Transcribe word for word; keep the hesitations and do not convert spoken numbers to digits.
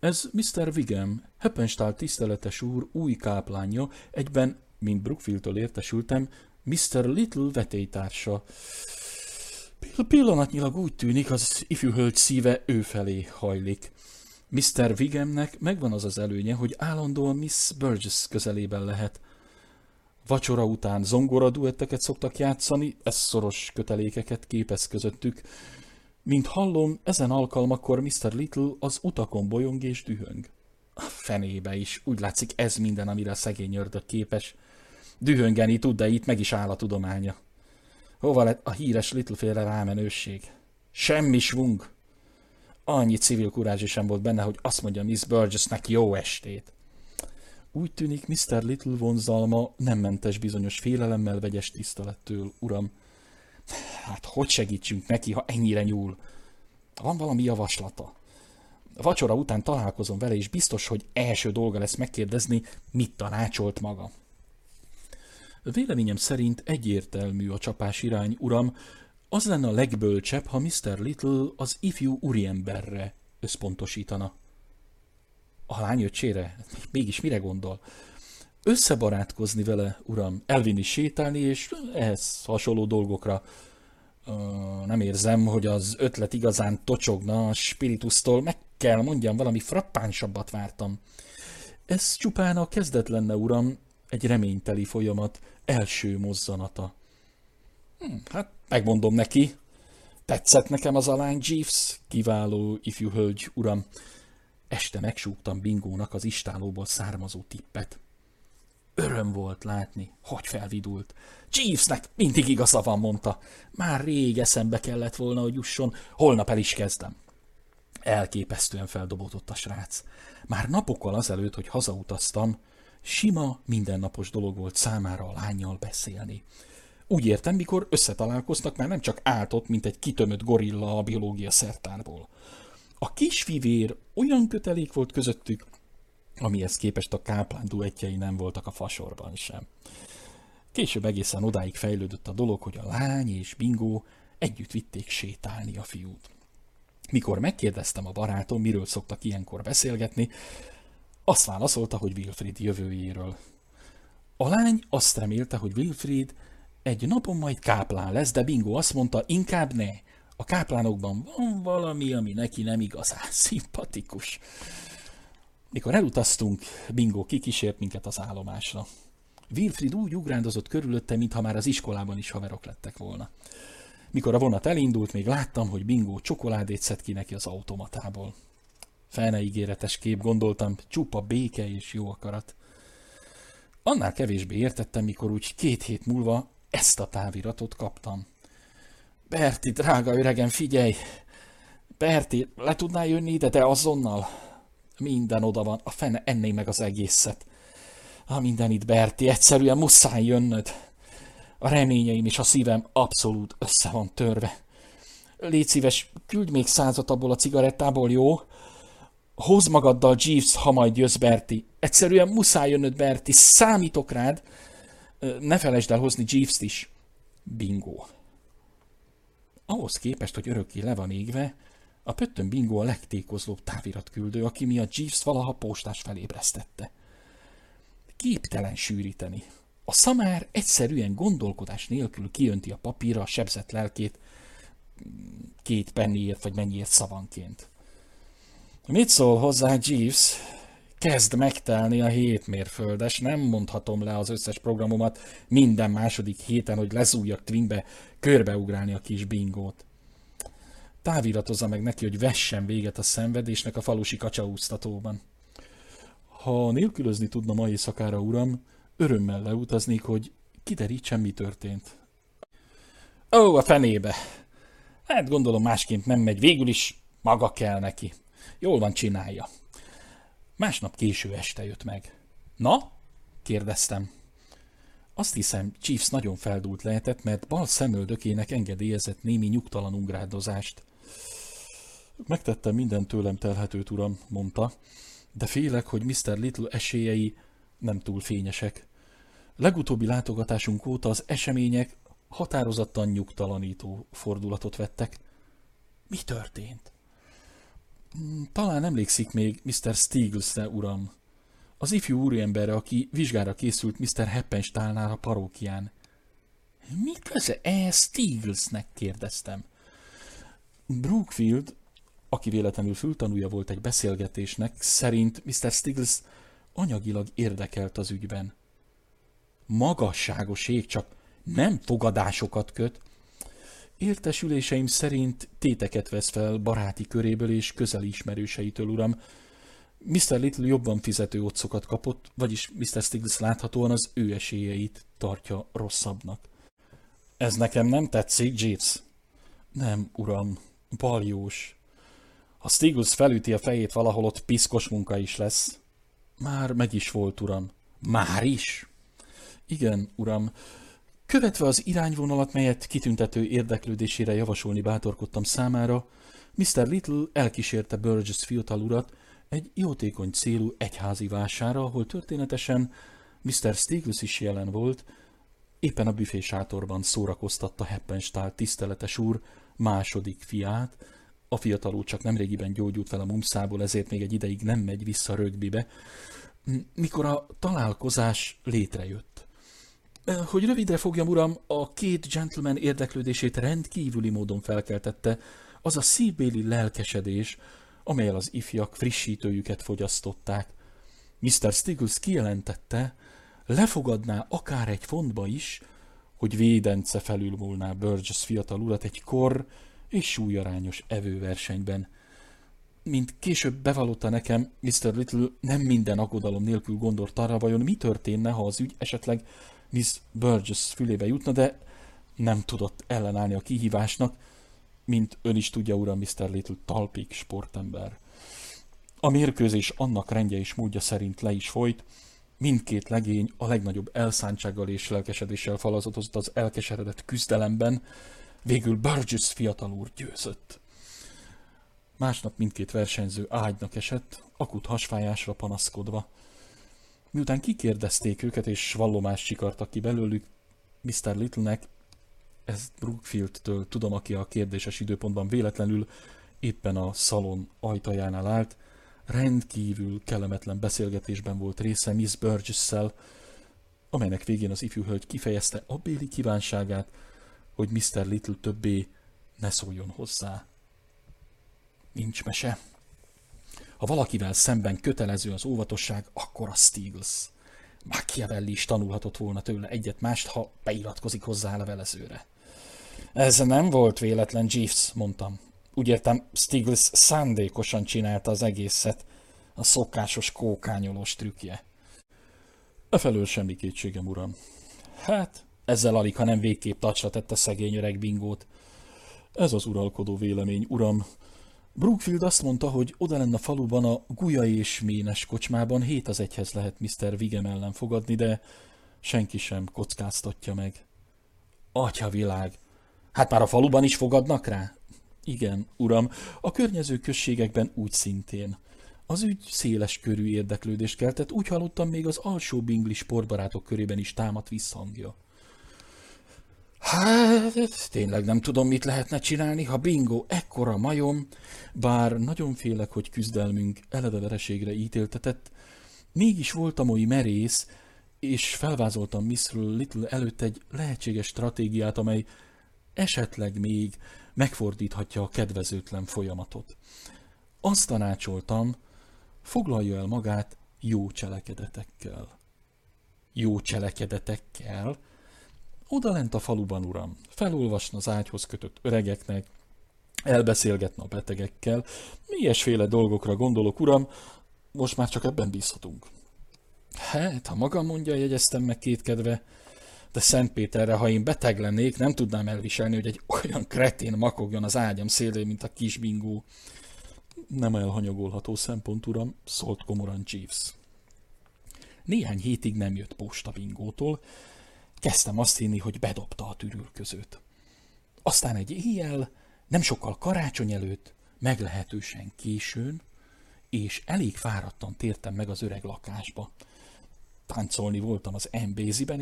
Ez miszter Wiggum, Heppenstall tiszteletes úr új káplánja, egyben, mint Brookfield-től értesültem, miszter Little vetélytársa. Pillanatnyilag úgy tűnik, az ifjú hölgy szíve ő felé hajlik. miszter Wiggumnek megvan az az előnye, hogy állandóan Miss Burgess közelében lehet. Vacsora után zongora duetteket szoktak játszani, ez szoros kötelékeket képez közöttük. Mint hallom, ezen alkalmakkor miszter Little az utakon bolyong és dühöng. A fenébe is, úgy látszik ez minden, amire a szegény ördög képes. Dühöngeni tud, de itt meg is áll a tudománya. Hova lett a híres Littleféle rámenőség? Semmi svung. Annyi civil kurázsi sem volt benne, hogy azt mondja Miss Burgessnek jó estét. Úgy tűnik, miszter Little vonzalma nem mentes bizonyos félelemmel vegyes tisztelettől, uram. Hát hogy segítsünk neki, ha ennyire nyúl? Van valami javaslata? Vacsora után találkozom vele, és biztos, hogy első dolga lesz megkérdezni, mit tanácsolt maga. Véleményem szerint egyértelmű a csapás irány, uram. Az lenne a legbölcsebb, ha miszter Little az ifjú úriemberre összpontosítana. A lány öccsére? Mégis mire gondol? Összebarátkozni vele, uram, elvinni sétálni, és ehhez hasonló dolgokra. Uh, nem érzem, hogy az ötlet igazán tocsogna a spiritusztól, meg kell mondjam, valami frappánsabbat vártam. Ez csupán a kezdet lenne, uram, egy reményteli folyamat első mozzanata. Hm, hát megmondom neki. Tetszett nekem az a lány, Jeeves, kiváló ifjú hölgy, uram. Este megsúgtam Bingónak az istálóból származó tippet. Öröm volt látni, hogy felvidult. Jeevesnek mindig igaza van, mondta. Már rég eszembe kellett volna, hogy jusson, holnap el is kezdem. Elképesztően feldobódott a srác. Már napokkal azelőtt, hogy hazautaztam, sima, mindennapos dolog volt számára a lánnyal beszélni. Úgy értem, mikor összetalálkoztak, már nem csak állt ott, mint egy kitömött gorilla a biológia szertárból. A kisfivér olyan kötelék volt közöttük, amihez képest a káplán duettjei nem voltak a fasorban sem. Később egészen odáig fejlődött a dolog, hogy a lány és Bingo együtt vitték sétálni a fiút. Mikor megkérdeztem a barátom, miről szoktak ilyenkor beszélgetni, azt válaszolta, hogy Wilfrid jövőjéről. A lány azt remélte, hogy Wilfrid egy napon majd káplán lesz, de Bingo azt mondta, inkább ne. A káplánokban van valami, ami neki nem igazán szimpatikus. Mikor elutaztunk, Bingo kikísért minket az állomásra. Wilfrid úgy ugrándozott körülötte, mintha már az iskolában is haverok lettek volna. Mikor a vonat elindult, még láttam, hogy Bingo csokoládét szed ki neki az automatából. Fene ígéretes kép, gondoltam, csupa béke és jó akarat. Annál kevésbé értettem, mikor úgy két hét múlva ezt a táviratot kaptam. Berti, drága öregem, figyelj! Berti, le tudnál jönni ide, de azonnal? Minden oda van, a fene enné meg az egészet. A minden itt, Berti, egyszerűen muszáj jönnöd. A reményeim és a szívem abszolút össze van törve. Légy szíves, küldj még százat abból a cigarettából, jó? Hozd magaddal Jeeves, ha majd jössz, Berti. Egyszerűen muszáj jönnöd, Berti, számítok rád. Ne felejtsd el hozni Jeeves-t is. Bingo. Ahhoz képest, hogy örökké le van égve, a pöttön Bingo a legtékozlóbb táviratküldő, aki miatt Jeeves valaha postás felébresztette. Képtelen sűríteni. A szamár egyszerűen gondolkodás nélkül kijönti a papírra a sebzett lelkét két penniért vagy mennyiért szavanként. Mit szól hozzá, Jeeves? Kezd megtelni a hét mérföldes, nem mondhatom le az összes programomat minden második héten, hogy lezújjak Twinbe körbeugrálni a kis Bingót. Táviratozza meg neki, hogy vessen véget a szenvedésnek a falusi kacsaúztatóban. Ha nélkülözni tudna ma éjszakára, uram, örömmel leutaznék, hogy kiderítsem, mi történt. Ó, a fenébe! Hát gondolom másként nem megy, végül is maga kell neki. Jól van, csinálja. Másnap késő este jött meg. Na? Kérdeztem. Azt hiszem, Jeeves nagyon feldúlt lehetett, mert bal szemöldökének engedélyezett némi nyugtalan ungrádozást. Megtettem minden tőlem telhetőt, uram, mondta, de félek, hogy miszter Little esélyei nem túl fényesek. Legutóbbi látogatásunk óta az események határozottan nyugtalanító fordulatot vettek. Mi történt? Talán emlékszik még miszter Stieglesre, uram. Az ifjú úriemberre, aki vizsgára készült miszter Heppenstallnál a parókián. Mi köze ehhez Stieglesnek? Kérdeztem. Brookfield, aki véletlenül fültanúja volt egy beszélgetésnek, szerint miszter Stiegles anyagilag érdekelt az ügyben. Magasságos ég, csak nem fogadásokat köt. Értesüléseim szerint téteket vesz fel baráti köréből és közeli ismerőseitől, uram. miszter Little jobban fizető otcokat kapott, vagyis miszter Stiegles láthatóan az ő esélyeit tartja rosszabbnak. Ez nekem nem tetszik, Jeeves? Nem, uram, baljós. Ha Stiegles felüti a fejét valahol, ott piszkos munka is lesz. Már meg is volt, uram. Már is? Igen, uram. Követve az irányvonalat, melyet kitüntető érdeklődésére javasolni bátorkodtam számára, miszter Little elkísérte Burgess fiatal urat egy jótékony célú egyházi vására, ahol történetesen miszter Stiegles is jelen volt, éppen a büfésátorban szórakoztatta Heppenstall tiszteletes úr második fiát. A fiatalú csak nemrégiben gyógyult fel a mumszából, ezért még egy ideig nem megy vissza rögbibe, mikor a találkozás létrejött. Hogy rövidre fogjam, uram, a két gentleman érdeklődését rendkívüli módon felkeltette az a szívbéli lelkesedés, amellyel az ifjak frissítőjüket fogyasztották. miszter Stiegles kijelentette, lefogadná akár egy fontba is, hogy védence felülmúlná Burgess fiatal urat egy kor és súlyarányos evőversenyben. Mint később bevallotta nekem, miszter Little nem minden aggodalom nélkül gondolt arra, vajon mi történne, ha az ügy esetleg Miss Burgess fülébe jutna, de nem tudott ellenállni a kihívásnak, mint ön is tudja, uram, miszter Little talpig sportember. A mérkőzés annak rendje és módja szerint le is folyt, mindkét legény a legnagyobb elszántsággal és lelkesedéssel falazadozott az elkeseredett küzdelemben, végül Burgess fiatal úr győzött. Másnap mindkét versenyző ágynak esett, akut hasfájásra panaszkodva. Miután kikérdezték őket és vallomást csikartak ki belőlük, miszter Littlenek, ez Brookfield-től tudom, aki a kérdéses időpontban véletlenül éppen a szalon ajtajánál állt, rendkívül kellemetlen beszélgetésben volt része Miss Burgess-szel, amelynek végén az ifjú hölgy kifejezte abbéli kívánságát, hogy miszter Little többé ne szóljon hozzá. Nincs mese. Ha valakivel szemben kötelező az óvatosság, akkor a Stiegles. Machiavelli is tanulhatott volna tőle egyet-mást, ha beiratkozik hozzá a levelezőre. Ez nem volt véletlen, Jeeves, mondtam. Úgy értem, Stiegles szándékosan csinálta az egészet, a szokásos kókányolós trükkje. Efelől semmi kétségem, uram. Hát, ezzel alig, ha nem végképp tacsra tette szegény öreg Bingót. Ez az uralkodó vélemény, uram. Brookfield azt mondta, hogy odalenne a faluban a Gulya és Ménes kocsmában hét az egyhez lehet miszter Vigem ellen fogadni, de senki sem kockáztatja meg. Atya világ! Hát már a faluban is fogadnak rá? Igen, uram, a környező községekben úgy szintén. Az ügy széles körű érdeklődést keltett, úgy hallottam, még az alsó bingli sportbarátok körében is támadt visszhangja. Hát, tényleg nem tudom, mit lehetne csinálni, ha Bingo ekkora majom, bár nagyon félek, hogy küzdelmünk eleve vereségre ítéltetett, mégis voltam oly merész, és felvázoltam Miss Little előtt egy lehetséges stratégiát, amely esetleg még megfordíthatja a kedvezőtlen folyamatot. Azt tanácsoltam, foglalja el magát jó cselekedetekkel. Jó cselekedetekkel? Odalent a faluban, uram, felolvasna az ágyhoz kötött öregeknek, elbeszélgetne a betegekkel, ilyesféle dolgokra gondolok, uram, most már csak ebben bízhatunk. Hát, ha magam mondja, jegyeztem meg kétkedve, de Szentpéterre, ha én beteg lennék, nem tudnám elviselni, hogy egy olyan kretén makogjon az ágyam szélén, mint a kis Bingó. Nem elhanyagolható szempont, uram, szólt komoran Jeeves. Néhány hétig nem jött posta Bingótól, kezdtem azt hinni, hogy bedobta a tűrülközőt. Aztán egy éjjel, nem sokkal karácsony előtt, meglehetősen későn, és elég fáradtan tértem meg az öreg lakásba. Táncolni voltam az embéziben,